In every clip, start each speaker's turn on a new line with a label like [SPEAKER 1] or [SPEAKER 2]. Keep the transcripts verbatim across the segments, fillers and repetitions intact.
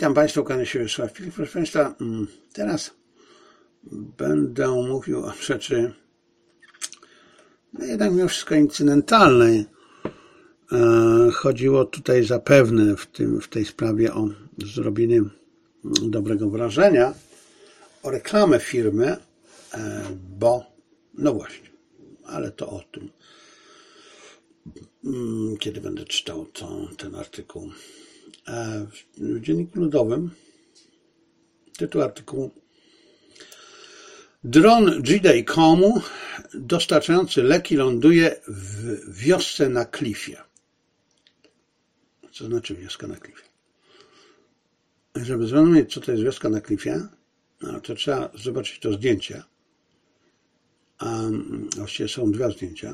[SPEAKER 1] Witam Państwa, kłaniam się Wiesław Filip. Proszę Państwa, teraz będę mówił o rzeczy no jednak mimo wszystko incydentalnej. Chodziło tutaj zapewne w, tym, w tej sprawie o zrobienie dobrego wrażenia, o reklamę firmy, bo no właśnie, ale to o tym, kiedy będę czytał to, ten artykuł. W Dzienniku Ludowym tytuł artykułu: Dron G D kropka com dostarczający leki ląduje w wiosce na klifie. Co znaczy wioska na klifie? Żeby zrozumieć, co to jest wioska na klifie, no to trzeba zobaczyć to zdjęcie. A właściwie są dwa zdjęcia.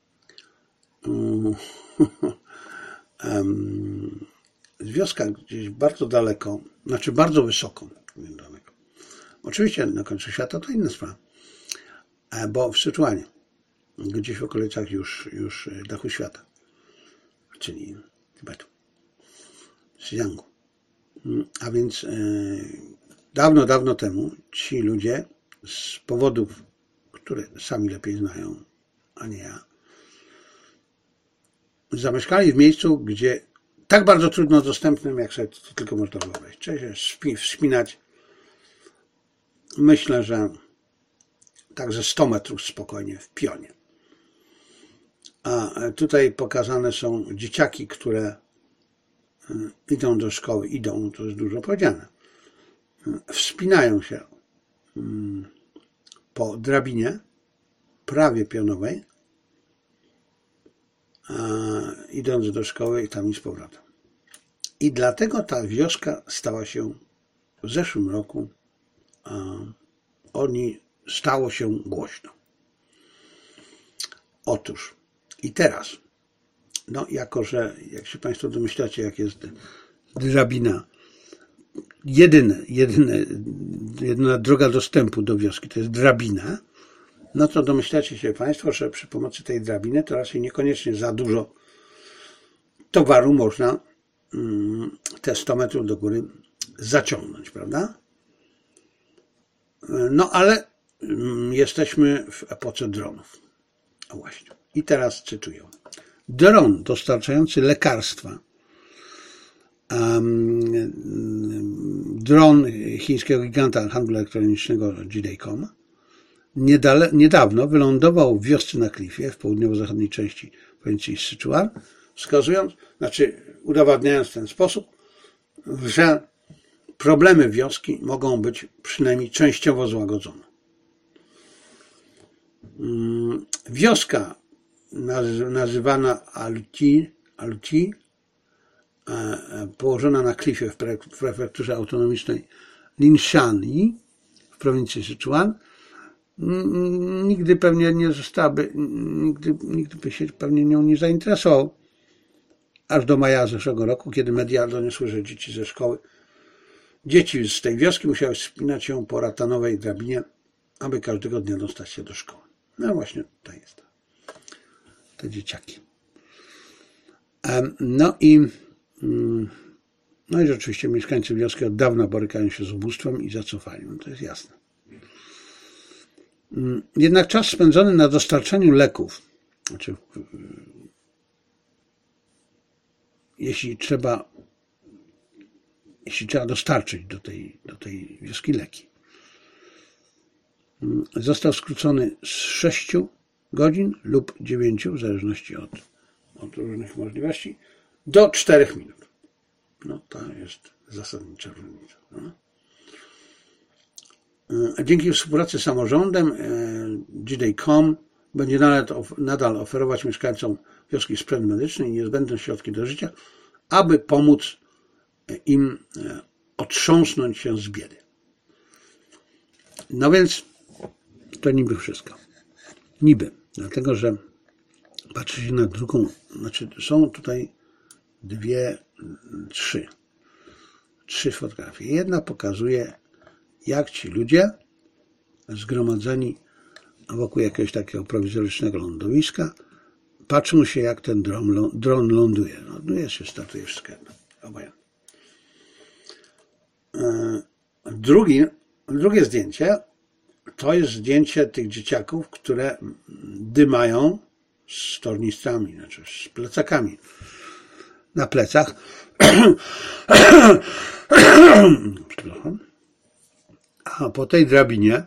[SPEAKER 1] Wioska gdzieś bardzo daleko, znaczy bardzo wysoko, nie daleko. Oczywiście na końcu świata to inna sprawa, bo w Syczuanie, gdzieś w okolicach już, już dachu świata, czyli Tybetu, Xinjiangu. A więc dawno, dawno temu ci ludzie z powodów, które sami lepiej znają, a nie ja, zamieszkali w miejscu, gdzie tak bardzo trudno dostępnym, jak sobie to tylko można wyobrazić. Trzeba się wspinać. Myślę, że także sto metrów spokojnie w pionie. A tutaj pokazane są dzieciaki, które idą do szkoły, idą, to jest dużo powiedziane, wspinają się po drabinie prawie pionowej, idąc do szkoły i tam i z powrotem. I dlatego ta wioska stała się w zeszłym roku, o niej stało się głośno. Otóż i teraz, no jako że, jak się Państwo domyślacie, jak jest drabina, jedyne, jedyne, jedyna droga dostępu do wioski to jest drabina, no to domyślacie się Państwo, że przy pomocy tej drabiny to raczej niekoniecznie za dużo towaru można te sto metrów do góry zaciągnąć, prawda? No ale jesteśmy w epoce dronów. O właśnie. I teraz cytuję. Dron dostarczający lekarstwa, um, dron chińskiego giganta handlu elektronicznego G D kropka com niedale, niedawno wylądował w wiosce na klifie w południowo-zachodniej części prowincji Syczuan, wskazując, znaczy udowadniając w ten sposób, że problemy wioski mogą być przynajmniej częściowo złagodzone. Wioska nazywana Aluti, Aluti położona na klifie w prefekturze autonomicznej Linshan w prowincji Syczuan, nigdy pewnie nie zostałaby, nigdy, nigdy by się pewnie nią nie zainteresował, aż do maja zeszłego roku, kiedy media doniosły, że dzieci ze szkoły, dzieci z tej wioski musiały wspinać się po ratanowej drabinie, aby każdego dnia dostać się do szkoły. No właśnie, to jest te dzieciaki. No i no i rzeczywiście mieszkańcy wioski od dawna borykają się z ubóstwem i zacofaniem, to jest jasne. Jednak czas spędzony na dostarczaniu leków, znaczy jeśli trzeba jeśli trzeba dostarczyć do tej, do tej wioski leki, został skrócony z sześciu godzin lub dziewięciu, w zależności od, od różnych możliwości, do czterech minut. No to jest zasadnicza różnica. No. Dzięki współpracy z samorządem G D kropka com będzie nadal oferować mieszkańcom wioski sprzęt medyczny i niezbędne środki do życia, aby pomóc im otrząsnąć się z biedy. No więc to niby wszystko. Niby. Dlatego, że patrzy się na drugą, znaczy są tutaj dwie, trzy. Trzy fotografie. Jedna pokazuje, jak ci ludzie zgromadzeni wokół jakiegoś takiego prowizorycznego lądowiska patrzą się, jak ten dron, dron ląduje. Ląduje się, startuje wszystko jedno. Obojętne. drugi, drugie zdjęcie to jest zdjęcie tych dzieciaków, które dymają z tornistrami, znaczy z plecakami na plecach. A po tej drabinie,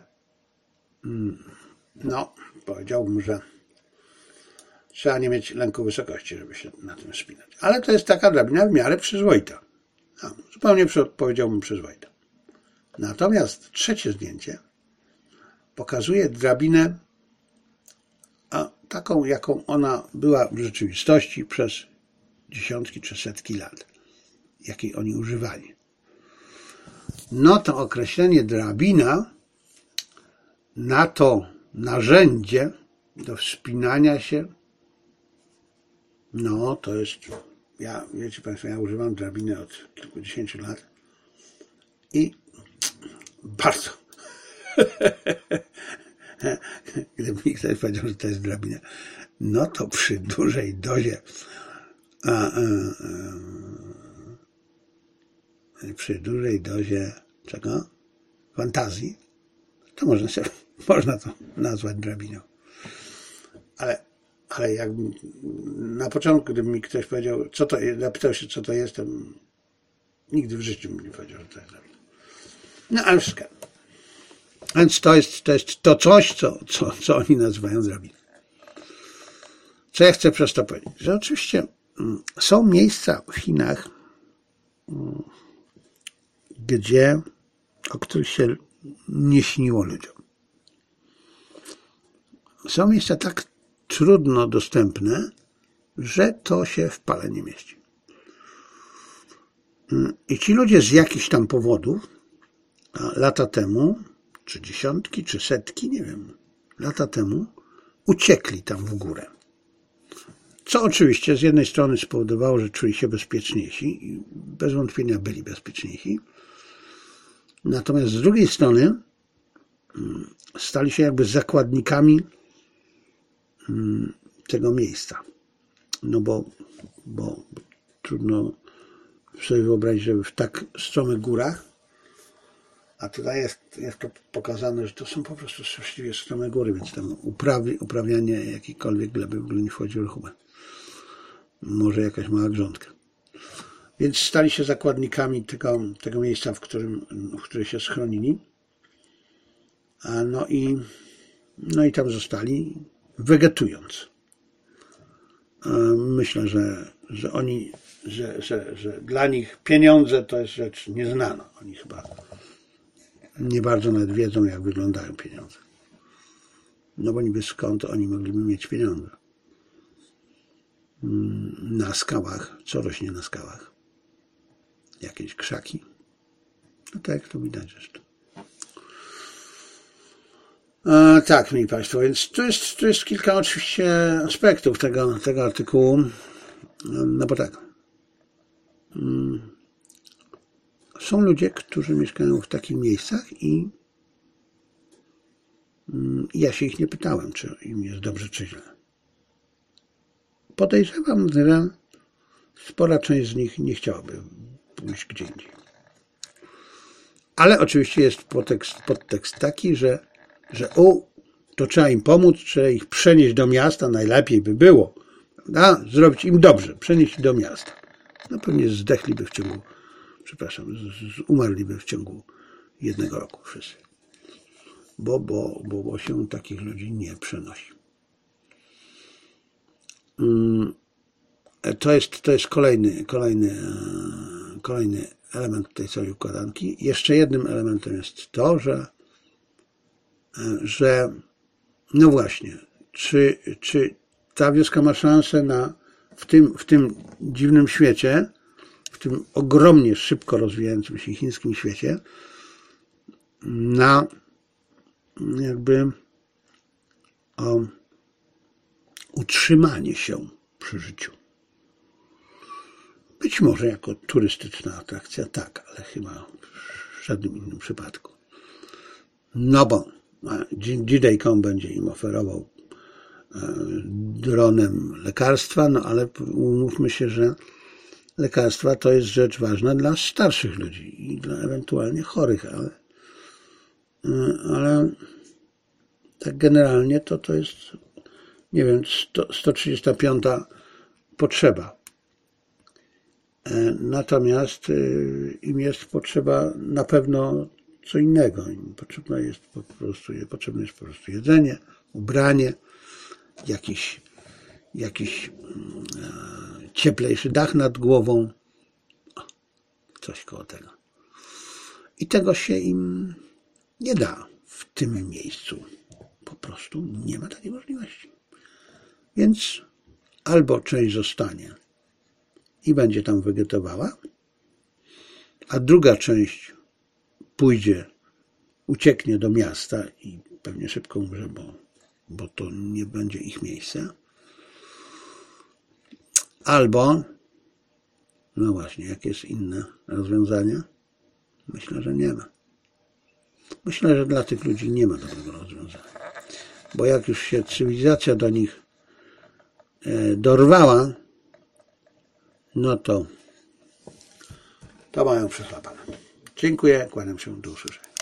[SPEAKER 1] no, powiedziałbym, że trzeba nie mieć lęku wysokości, żeby się na tym wspinać. Ale to jest taka drabina w miarę przyzwoita. No, zupełnie powiedziałbym przyzwoita. Natomiast trzecie zdjęcie pokazuje drabinę a taką, jaką ona była w rzeczywistości przez dziesiątki czy setki lat, jakiej oni używali. No to określenie drabina na to narzędzie do wspinania się, no to jest, ja, wiecie Państwo, ja używam drabiny od kilkudziesięciu lat i bardzo gdyby mi ktoś powiedział, że to jest drabina, no to przy dużej dozie a, a, a, przy dużej dozie czego? Fantazji, to można sobie, można to nazwać drabiną. Ale, ale jakbym na początku, gdyby mi ktoś powiedział, co to jest, zapytał się, co to jest, to nigdy w życiu bym nie powiedział, że to jest drabina. No ale wszystko. Więc to jest, to jest to coś, co, co, co oni nazywają drabiną. Co ja chcę przez to powiedzieć? Że oczywiście są miejsca w Chinach, gdzie, o których się nie śniło ludziom. Są miejsca tak trudno dostępne, że to się w pale nie mieści. I ci ludzie z jakichś tam powodów lata temu, czy dziesiątki, czy setki, nie wiem, lata temu uciekli tam w górę. Co oczywiście z jednej strony spowodowało, że czuli się bezpieczniejsi i bez wątpienia byli bezpieczniejsi. Natomiast z drugiej strony stali się jakby zakładnikami tego miejsca. No bo, bo trudno sobie wyobrazić, żeby w tak stromych górach, a tutaj jest, jest to pokazane, że to są po prostu straszliwie strome góry, więc tam uprawi, uprawianie jakiejkolwiek gleby w ogóle nie wchodzi w rachubę. Może jakaś mała grządka. Więc stali się zakładnikami tego, tego miejsca, w którym, w którym się schronili. A no i, no i tam zostali, wegetując. Myślę, że, że oni, że, że, że dla nich pieniądze to jest rzecz nieznana. Oni chyba nie bardzo nawet wiedzą, jak wyglądają pieniądze. No bo niby skąd oni mogliby mieć pieniądze? Na skałach. Co rośnie na skałach? Jakieś krzaki? No tak jak to widać zresztą. E, tak, mili Państwo, więc tu jest, tu jest kilka oczywiście aspektów tego, tego artykułu. No bo tak. Są ludzie, którzy mieszkają w takich miejscach i ja się ich nie pytałem, czy im jest dobrze, czy źle. Podejrzewam, że spora część z nich nie chciałaby pójść gdzie indziej. Ale oczywiście jest podtekst, podtekst taki, że, że o, to trzeba im pomóc, trzeba ich przenieść do miasta, najlepiej by było, prawda? Zrobić im dobrze, przenieść ich do miasta. No pewnie zdechliby w ciągu, przepraszam, umarliby w ciągu jednego roku wszyscy. Bo, bo, bo, bo się takich ludzi nie przenosi. To jest, to jest kolejny, kolejny, kolejny element tej całej układanki. Jeszcze jednym elementem jest to, że, że no właśnie, czy, czy ta wioska ma szansę na, w tym, w tym dziwnym świecie, w tym ogromnie szybko rozwijającym się chińskim świecie, na jakby o utrzymanie się przy życiu. Być może jako turystyczna atrakcja, tak, ale chyba w żadnym innym przypadku. No bo J D com będzie im oferował dronem lekarstwa, no ale umówmy się, że lekarstwa to jest rzecz ważna dla starszych ludzi i dla ewentualnie chorych, ale ale tak generalnie to to jest, nie wiem, sto trzydziesta piąta potrzeba. Natomiast im jest potrzeba na pewno co innego. Im potrzebne jest po prostu, potrzebne jest po prostu jedzenie, ubranie, jakiś, jakiś cieplejszy dach nad głową, coś koło tego. I tego się im nie da w tym miejscu. Po prostu nie ma takiej możliwości. Więc albo część zostanie i będzie tam wegetowała, a druga część pójdzie, ucieknie do miasta i pewnie szybko umrze, bo, bo to nie będzie ich miejsce. Albo, no właśnie, jakie jest inne rozwiązanie? Myślę, że nie ma. Myślę, że dla tych ludzi nie ma dobrego rozwiązania. Bo jak już się cywilizacja do nich dorwała, no to to mają przechlapane. Dziękuję, kłaniam się, do usłyszenia.